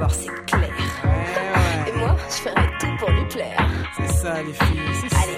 alors c'est clair. Ouais. Et moi, je ferai tout pour lui plaire. C'est ça les filles, c'est ça. Allez,